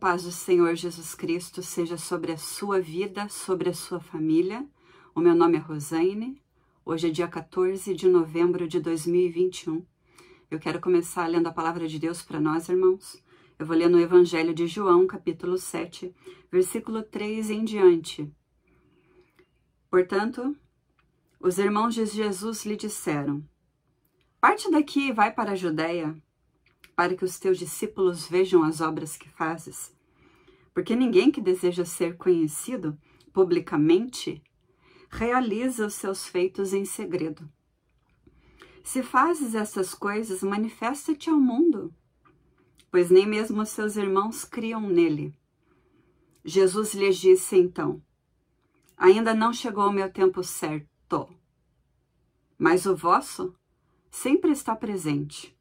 paz do Senhor Jesus Cristo seja sobre a sua vida, sobre a sua família. O meu nome é Rosane. Hoje é dia 14 de novembro de 2021. Eu quero começar lendo a palavra de Deus para nós, irmãos. Eu vou ler no Evangelho de João, capítulo 7, versículo 3 em diante. Portanto, os irmãos de Jesus lhe disseram: parte daqui e vai para a Judeia, para que os teus discípulos vejam as obras que fazes. Porque ninguém que deseja ser conhecido publicamente realiza os seus feitos em segredo. Se fazes essas coisas, manifesta-te ao mundo, pois nem mesmo os seus irmãos criam nele. Jesus lhes disse então: ainda não chegou o meu tempo certo, mas o vosso sempre está presente.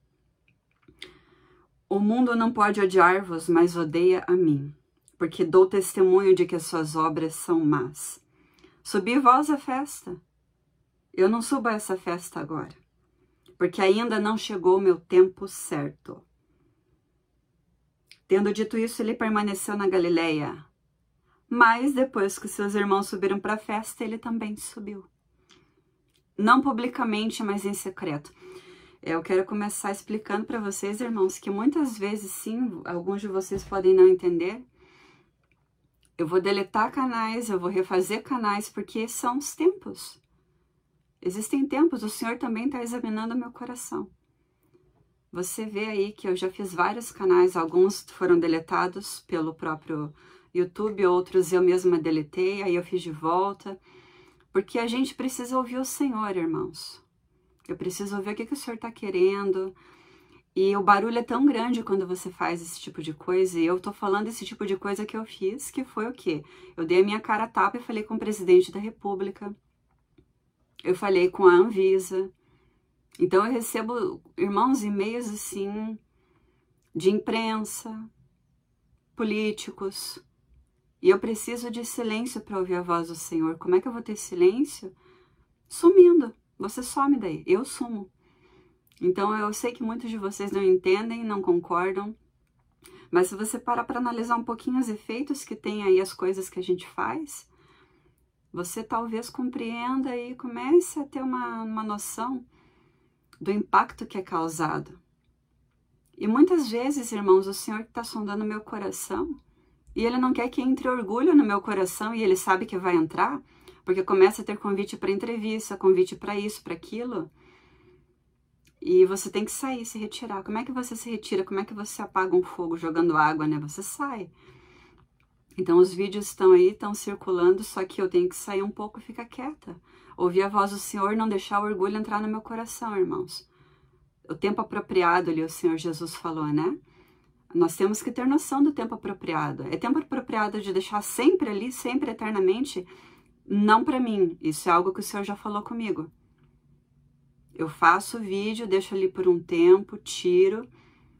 O mundo não pode odiar-vos, mas odeia a mim, porque dou testemunho de que as suas obras são más. Subi vós à festa. Eu não subo a essa festa agora, porque ainda não chegou o meu tempo certo. Tendo dito isso, ele permaneceu na Galileia. Mas depois que seus irmãos subiram para a festa, ele também subiu. Não publicamente, mas em secreto. Eu quero começar explicando para vocês, irmãos, que muitas vezes, sim, alguns de vocês podem não entender. Eu vou deletar canais, eu vou refazer canais, porque são os tempos. Existem tempos, o Senhor também está examinando o meu coração. Você vê aí que eu já fiz vários canais, alguns foram deletados pelo próprio YouTube, outros eu mesma deletei, aí eu fiz de volta, porque a gente precisa ouvir o Senhor, irmãos. Eu preciso ouvir o que o Senhor está querendo. E o barulho é tão grande quando você faz esse tipo de coisa. E eu tô falando esse tipo de coisa que eu fiz, que foi o quê? Eu dei a minha cara a tapa e falei com o presidente da República. Eu falei com a Anvisa. Então eu recebo, irmãos, e-mails assim, de imprensa, políticos. E eu preciso de silêncio para ouvir a voz do Senhor. Como é que eu vou ter silêncio? Sumindo. Você some daí, eu sumo. Então eu sei que muitos de vocês não entendem, não concordam, mas se você parar para analisar um pouquinho os efeitos que tem aí as coisas que a gente faz, você talvez compreenda e comece a ter uma noção do impacto que é causado. E muitas vezes, irmãos, o Senhor está sondando o meu coração e Ele não quer que entre orgulho no meu coração e Ele sabe que vai entrar, porque começa a ter convite para entrevista, convite para isso, para aquilo. E você tem que sair, se retirar. Como é que você se retira? Como é que você apaga um fogo jogando água, né? Você sai. Então os vídeos estão aí, estão circulando, só que eu tenho que sair um pouco e ficar quieta. Ouvir a voz do Senhor, não deixar o orgulho entrar no meu coração, irmãos. O tempo apropriado ali, o Senhor Jesus falou, né? Nós temos que ter noção do tempo apropriado. É tempo apropriado de deixar sempre ali, sempre eternamente. Não para mim, isso é algo que o Senhor já falou comigo. Eu faço o vídeo, deixo ali por um tempo, tiro.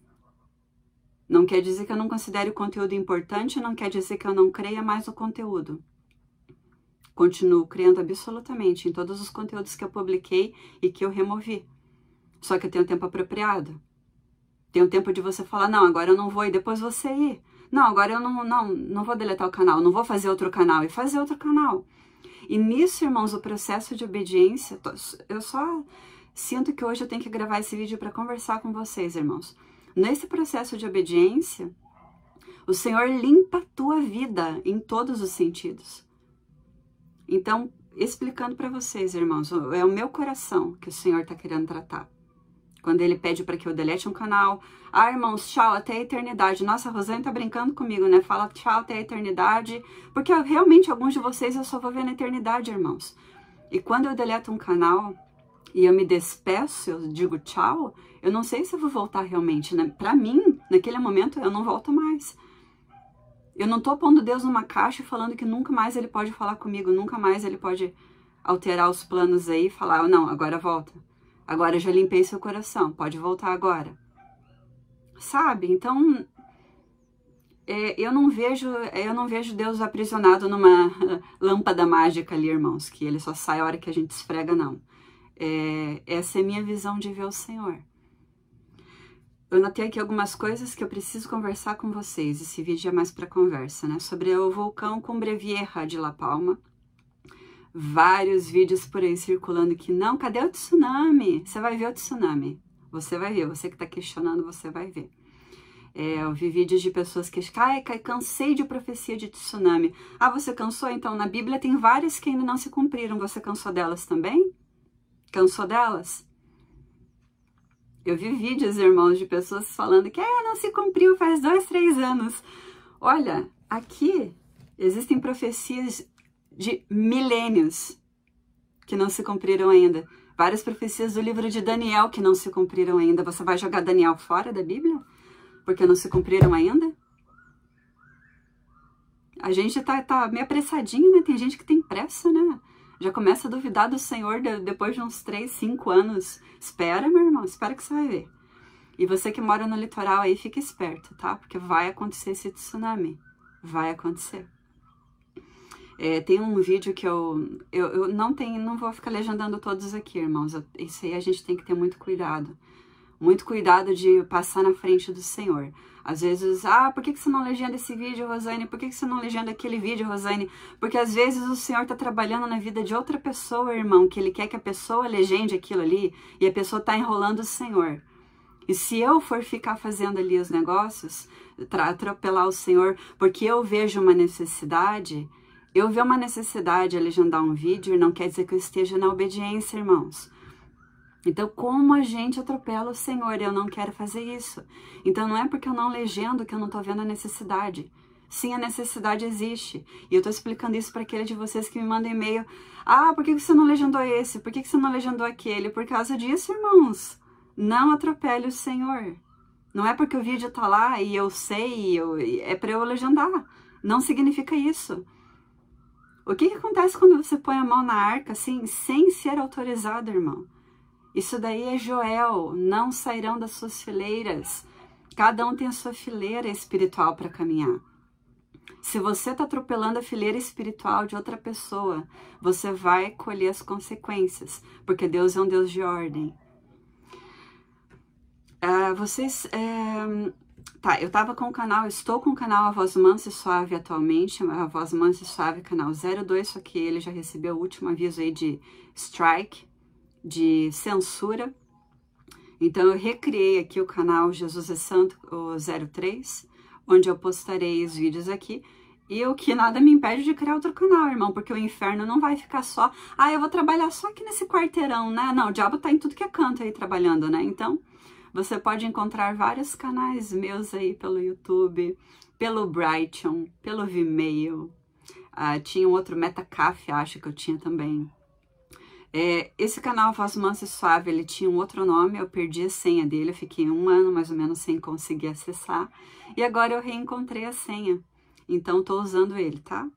Não quer dizer que eu não considere o conteúdo importante, não quer dizer que eu não creia mais no conteúdo. Continuo crendo absolutamente em todos os conteúdos que eu publiquei e que eu removi. Só que eu tenho tempo apropriado. Tem um tempo de você falar, não, agora eu não vou, e depois você ir. Não, agora eu não vou deletar o canal, não vou fazer outro canal, e fazer outro canal. E nisso, irmãos, o processo de obediência, eu só sinto que hoje eu tenho que gravar esse vídeo para conversar com vocês, irmãos. Nesse processo de obediência, o Senhor limpa a tua vida em todos os sentidos. Então, explicando para vocês, irmãos, é o meu coração que o Senhor está querendo tratar. Quando Ele pede para que eu delete um canal, irmãos, tchau, até a eternidade. Nossa, a Rosane tá brincando comigo, né? Fala tchau até a eternidade, porque realmente alguns de vocês eu só vou ver na eternidade, irmãos. E quando eu deleto um canal e eu me despeço, eu digo tchau, eu não sei se eu vou voltar realmente, né? Para mim, naquele momento, eu não volto mais. Eu não tô pondo Deus numa caixa e falando que nunca mais Ele pode falar comigo, nunca mais Ele pode alterar os planos aí e falar, não, agora volta. Agora eu já limpei seu coração, pode voltar agora. Sabe? Então, eu não vejo Deus aprisionado numa lâmpada mágica ali, irmãos, que Ele só sai a hora que a gente esfrega, não. Essa é a minha visão de ver o Senhor. Eu notei aqui algumas coisas que eu preciso conversar com vocês. Esse vídeo é mais para conversa, né? Sobre o vulcão Cumbre Vieja de La Palma. Vários vídeos por aí circulando que não, cadê o tsunami? Você vai ver o tsunami. Você vai ver, você que tá questionando, você vai ver. Eu vi vídeos de pessoas que cansei de profecia de tsunami. Ah, você cansou? Então, na Bíblia tem várias que ainda não se cumpriram. Você cansou delas também? Cansou delas? Eu vi vídeos, irmãos, de pessoas falando que não se cumpriu faz 2, 3 anos. Olha, aqui existem profecias de milênios que não se cumpriram ainda. Várias profecias do livro de Daniel que não se cumpriram ainda. Você vai jogar Daniel fora da Bíblia? Porque não se cumpriram ainda? A gente tá meio apressadinho, né? Tem gente que tem pressa, né? Já começa a duvidar do Senhor depois de uns 3, 5 anos. Espera, meu irmão, espera que você vai ver. E você que mora no litoral aí, fica esperto, tá? Porque vai acontecer esse tsunami. Vai acontecer. Tem um vídeo que eu não vou ficar legendando todos aqui, irmãos. Isso aí a gente tem que ter muito cuidado. Muito cuidado de passar na frente do Senhor. Às vezes, por que você não legenda esse vídeo, Rosane? Por que você não legenda aquele vídeo, Rosane? Porque às vezes o Senhor está trabalhando na vida de outra pessoa, irmão, que Ele quer que a pessoa legende aquilo ali e a pessoa está enrolando o Senhor. E se eu for ficar fazendo ali os negócios, atropelar o Senhor, porque eu vejo uma necessidade, eu ver uma necessidade a legendar um vídeo, não quer dizer que eu esteja na obediência, irmãos. Então, como a gente atropela o Senhor? Eu não quero fazer isso. Então, não é porque eu não legendo que eu não estou vendo a necessidade. Sim, a necessidade existe. E eu estou explicando isso para aquele de vocês que me mandam e-mail. Por que você não legendou esse? Por que você não legendou aquele? Por causa disso, irmãos. Não atropele o Senhor. Não é porque o vídeo está lá e eu sei, é para eu legendar. Não significa isso. O que acontece quando você põe a mão na arca, assim, sem ser autorizado, irmão? Isso daí é Joel, não sairão das suas fileiras. Cada um tem a sua fileira espiritual para caminhar. Se você está atropelando a fileira espiritual de outra pessoa, você vai colher as consequências, porque Deus é um Deus de ordem. Eu estava com o canal, estou com o canal A Voz Mansa e Suave atualmente, A Voz Mansa e Suave, canal 02, só que ele já recebeu o último aviso aí de strike, de censura. Então eu recriei aqui o canal Jesus é Santo, o 03, onde eu postarei os vídeos aqui, e o que nada me impede de criar outro canal, irmão, porque o inferno não vai ficar só, eu vou trabalhar só aqui nesse quarteirão, né? Não, o diabo tá em tudo que é canto aí trabalhando, né? Então, você pode encontrar vários canais meus aí pelo YouTube, pelo Brighton, pelo Vimeo, tinha um outro Metacaf, acho que eu tinha também. Esse canal Voz Mansa e Suave, ele tinha um outro nome, eu perdi a senha dele, eu fiquei 1 ano mais ou menos sem conseguir acessar, e agora eu reencontrei a senha, então tô usando ele, tá?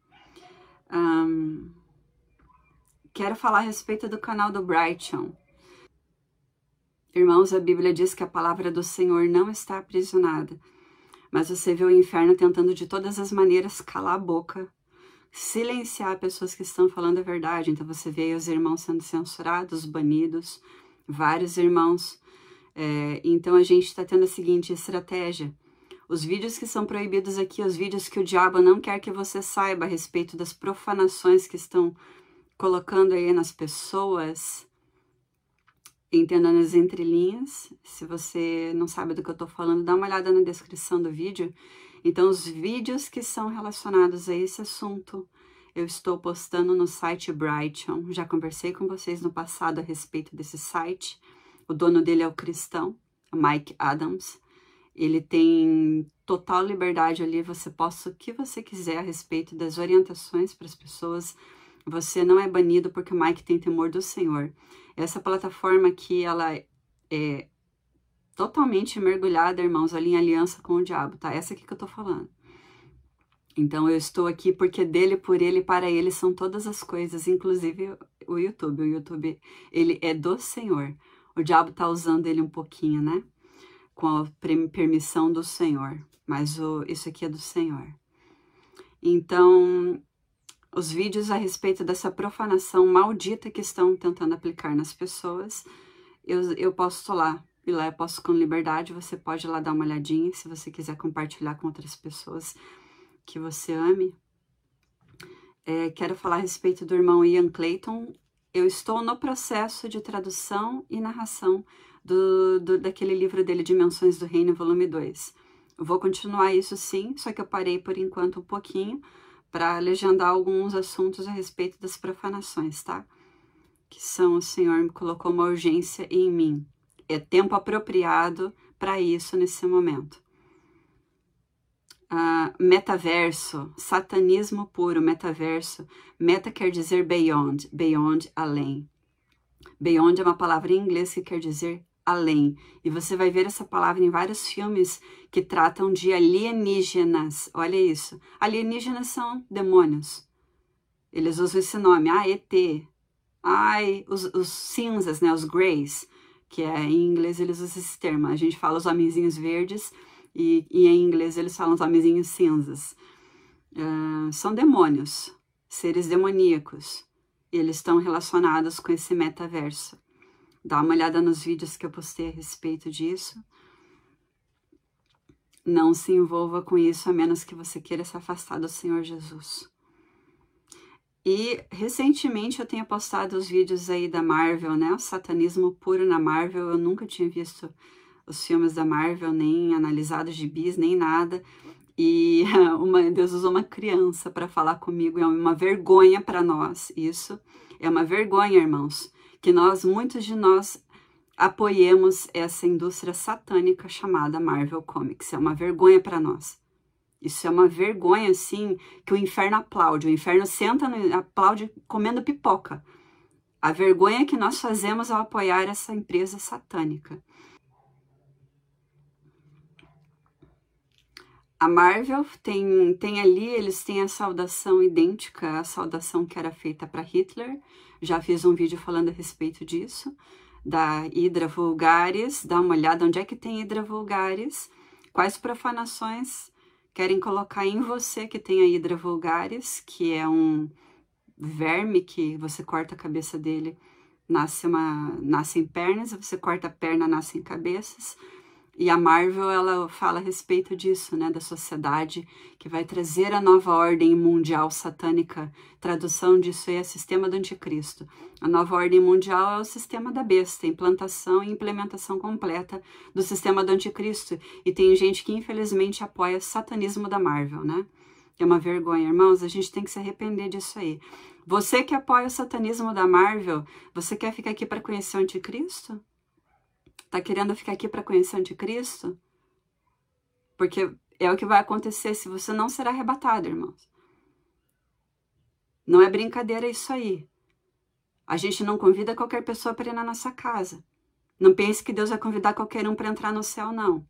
Quero falar a respeito do canal do Brighton. Irmãos, a Bíblia diz que a palavra do Senhor não está aprisionada, mas você vê o inferno tentando de todas as maneiras calar a boca, silenciar pessoas que estão falando a verdade. Então você vê os irmãos sendo censurados, banidos, vários irmãos. Então a gente está tendo a seguinte estratégia. Os vídeos que são proibidos aqui, os vídeos que o diabo não quer que você saiba a respeito das profanações que estão colocando aí nas pessoas, entenda nas entrelinhas. Se você não sabe do que eu tô falando, dá uma olhada na descrição do vídeo. Então, os vídeos que são relacionados a esse assunto, eu estou postando no site Brighton. Já conversei com vocês no passado a respeito desse site. O dono dele é o cristão, Mike Adams. Ele tem total liberdade ali, você posta o que você quiser a respeito das orientações para as pessoas. Você não é banido porque o Mike tem temor do Senhor. Essa plataforma aqui, ela é totalmente mergulhada, irmãos, ali em aliança com o diabo, tá? Essa aqui que eu tô falando. Então, eu estou aqui porque dele, por ele, para ele são todas as coisas, inclusive o YouTube. O YouTube, ele é do Senhor. O diabo tá usando ele um pouquinho, né? Com a permissão do Senhor. Mas isso aqui é do Senhor. Então, os vídeos a respeito dessa profanação maldita que estão tentando aplicar nas pessoas, eu posto lá. E lá eu posto com liberdade, você pode ir lá dar uma olhadinha, se você quiser compartilhar com outras pessoas que você ame. Quero falar a respeito do irmão Ian Clayton. Eu estou no processo de tradução e narração daquele livro dele, Dimensões do Reino, volume 2. Eu vou continuar isso sim, só que eu parei por enquanto um pouquinho para legendar alguns assuntos a respeito das profanações, tá? Que são, o Senhor me colocou uma urgência em mim. É tempo apropriado para isso nesse momento. Metaverso, satanismo puro, metaverso. Meta quer dizer beyond, beyond, além. Beyond é uma palavra em inglês que quer dizer além. E você vai ver essa palavra em vários filmes que tratam de alienígenas. Olha isso. Alienígenas são demônios. Eles usam esse nome, ET. Os cinzas, né, os greys, que em inglês eles usam esse termo. A gente fala os homenzinhos verdes e em inglês eles falam os homenzinhos cinzas. São demônios, seres demoníacos. E eles estão relacionados com esse metaverso. Dá uma olhada nos vídeos que eu postei a respeito disso. Não se envolva com isso, a menos que você queira se afastar do Senhor Jesus. E, recentemente, eu tenho postado os vídeos aí da Marvel, né? O satanismo puro na Marvel. Eu nunca tinha visto os filmes da Marvel, nem analisado gibis, nem nada. E Deus usou uma criança para falar comigo. É uma vergonha para nós, isso. É uma vergonha, irmãos, que muitos de nós, apoiemos essa indústria satânica chamada Marvel Comics. É uma vergonha para nós. Isso é uma vergonha, assim, que o inferno aplaude. O inferno senta e aplaude comendo pipoca. A vergonha que nós fazemos ao apoiar essa empresa satânica. A Marvel tem ali, eles têm a saudação idêntica à saudação que era feita para Hitler. Já fiz um vídeo falando a respeito disso. Da Hydra Vulgaris. Dá uma olhada onde é que tem Hydra Vulgaris. Quais profanações querem colocar em você que tem a Hydra Vulgaris, que é um verme que você corta a cabeça dele, nascem pernas, você corta a perna, nascem cabeças. E a Marvel, ela fala a respeito disso, né, da sociedade que vai trazer a nova ordem mundial satânica. Tradução disso é sistema do anticristo. A nova ordem mundial é o sistema da besta, implantação e implementação completa do sistema do anticristo. E tem gente que infelizmente apoia o satanismo da Marvel, né? É uma vergonha, irmãos, a gente tem que se arrepender disso aí. Você que apoia o satanismo da Marvel, você quer ficar aqui para conhecer o anticristo? Tá querendo ficar aqui para conhecer o anticristo? Porque é o que vai acontecer se você não será arrebatado, irmãos. Não é brincadeira isso aí. A gente não convida qualquer pessoa para ir na nossa casa. Não pense que Deus vai convidar qualquer um para entrar no céu, não.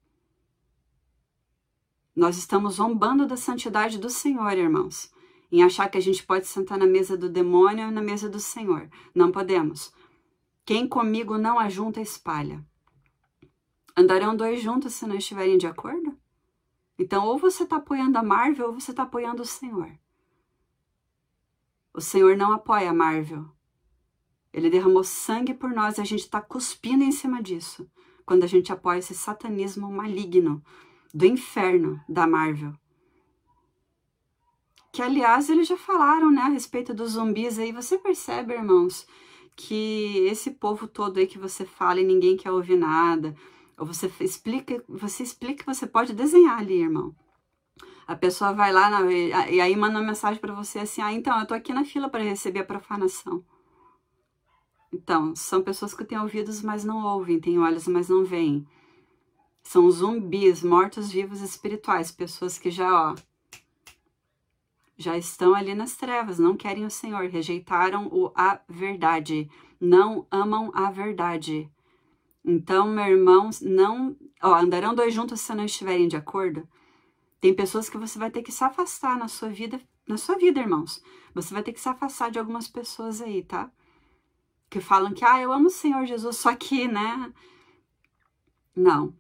Nós estamos zombando da santidade do Senhor, irmãos. Em achar que a gente pode sentar na mesa do demônio ou na mesa do Senhor. Não podemos. Quem comigo não ajunta, espalha. Andarão dois juntos se não estiverem de acordo? Então, ou você está apoiando a Marvel, ou você está apoiando o Senhor. O Senhor não apoia a Marvel. Ele derramou sangue por nós e a gente está cuspindo em cima disso. Quando a gente apoia esse satanismo maligno do inferno da Marvel. Que, aliás, eles já falaram, né, a respeito dos zumbis aí. Você percebe, irmãos, que esse povo todo aí que você fala e ninguém quer ouvir nada... Ou você explica, você pode desenhar ali, irmão. A pessoa vai lá e aí manda uma mensagem para você assim, então, eu tô aqui na fila para receber a profanação. Então, são pessoas que têm ouvidos, mas não ouvem, têm olhos, mas não veem. São zumbis, mortos-vivos espirituais, pessoas que já estão ali nas trevas, não querem o Senhor, rejeitaram a verdade, não amam a verdade. Então, meu irmão, andarão dois juntos se não estiverem de acordo. Tem pessoas que você vai ter que se afastar na sua vida, irmãos. Você vai ter que se afastar de algumas pessoas aí, tá? Que falam que, eu amo o Senhor Jesus, só que, né? Não.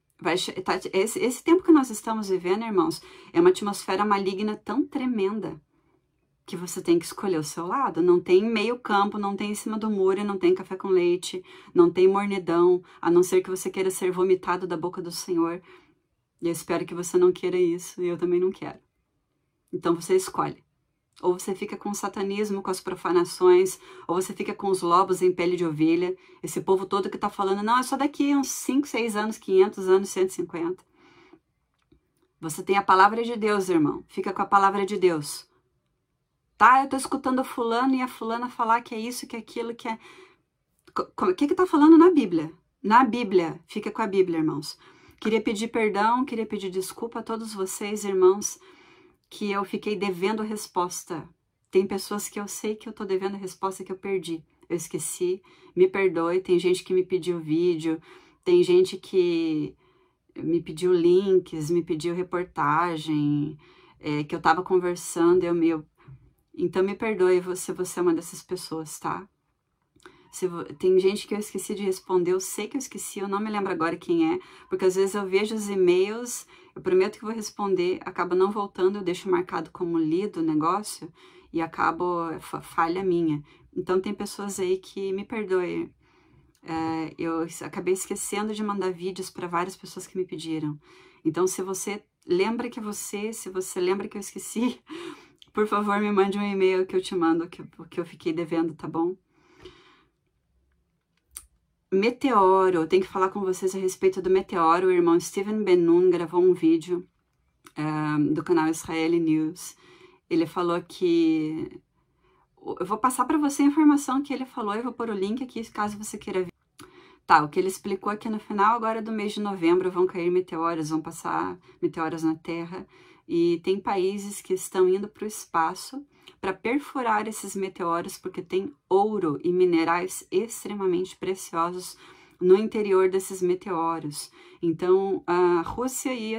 Esse tempo que nós estamos vivendo, irmãos, é uma atmosfera maligna tão tremenda. que você tem que escolher o seu lado. Não tem meio campo, não tem em cima do muro, não tem café com leite, não tem mornidão, a não ser que você queira ser vomitado da boca do Senhor. E eu espero que você não queira isso, e eu também não quero. Então você escolhe. Ou você fica com o satanismo, com as profanações, ou você fica com os lobos em pele de ovelha, esse povo todo que tá falando, não, é só daqui uns 5, 6 anos, 500 anos, 150. Você tem a palavra de Deus, irmão. Fica com a palavra de Deus. Tá, eu tô escutando a fulano e a fulana falar que é isso, que é aquilo, que é... O que tá falando na Bíblia? Na Bíblia. Fica com a Bíblia, irmãos. Queria pedir perdão, queria pedir desculpa a todos vocês, irmãos, que eu fiquei devendo resposta. Tem pessoas que eu sei que eu tô devendo resposta que eu perdi. Eu esqueci, me perdoe. Tem gente que me pediu vídeo, tem gente que me pediu links, me pediu reportagem, que eu tava conversando, então me perdoe se você é uma dessas pessoas, tá? Tem gente que eu esqueci de responder, eu sei que eu esqueci, eu não me lembro agora quem é, porque às vezes eu vejo os e-mails, eu prometo que vou responder, acaba não voltando, eu deixo marcado como lido o negócio e acabo, falha minha. Então tem pessoas aí que me perdoem. Eu acabei esquecendo de mandar vídeos para várias pessoas que me pediram. Então se você lembra que é você, se você lembra que eu esqueci, por favor me mande um e-mail que eu te mando, que eu fiquei devendo, tá bom? Meteoro, eu tenho que falar com vocês a respeito do meteoro. O irmão Steven Ben-Nun gravou um vídeo do canal Israeli News. Ele falou que... Eu vou passar para você a informação que ele falou, eu vou pôr o link aqui caso você queira ver. Tá, o que ele explicou aqui no final agora do mês de novembro vão cair meteoros, vão passar meteoros na Terra. E tem países que estão indo para o espaço para perfurar esses meteoros, porque tem ouro e minerais extremamente preciosos no interior desses meteoros. Então, a Rússia e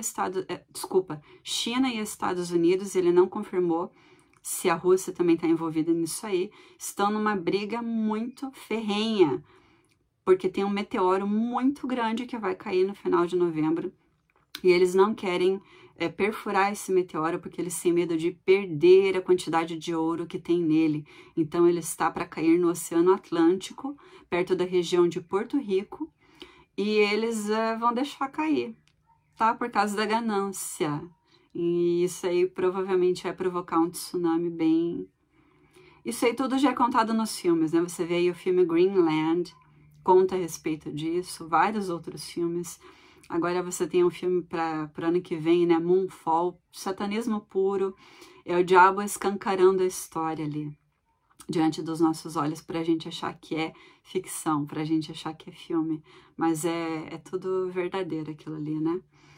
China e Estados Unidos, ele não confirmou se a Rússia também está envolvida nisso aí, estão numa briga muito ferrenha, porque tem um meteoro muito grande que vai cair no final de novembro, e eles não querem perfurar esse meteoro porque eles têm medo de perder a quantidade de ouro que tem nele. Então ele está para cair no Oceano Atlântico, perto da região de Porto Rico, e eles vão deixar cair, tá? Por causa da ganância. E isso aí provavelmente vai provocar um tsunami bem... Isso aí tudo já é contado nos filmes, né? Você vê aí o filme Greenland, conta a respeito disso, vários outros filmes. Agora você tem um filme para o ano que vem, né? Moonfall, satanismo puro, é o diabo escancarando a história ali, diante dos nossos olhos, para a gente achar que é ficção, para a gente achar que é filme, mas é tudo verdadeiro aquilo ali, né?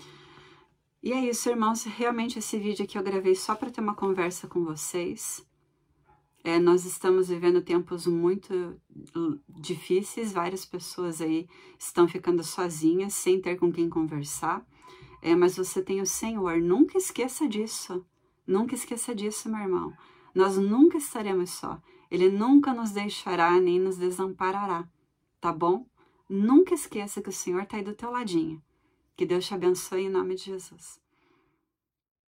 E é isso, irmãos, realmente esse vídeo aqui eu gravei só para ter uma conversa com vocês. Nós estamos vivendo tempos muito difíceis, várias pessoas aí estão ficando sozinhas, sem ter com quem conversar, mas você tem o Senhor, nunca esqueça disso, meu irmão, nós nunca estaremos só, Ele nunca nos deixará nem nos desamparará, tá bom? Nunca esqueça que o Senhor está aí do teu ladinho, que Deus te abençoe em nome de Jesus.